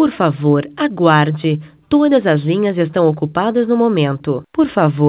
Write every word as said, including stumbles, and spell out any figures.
Por favor, aguarde. Todas as linhas estão ocupadas no momento. Por favor.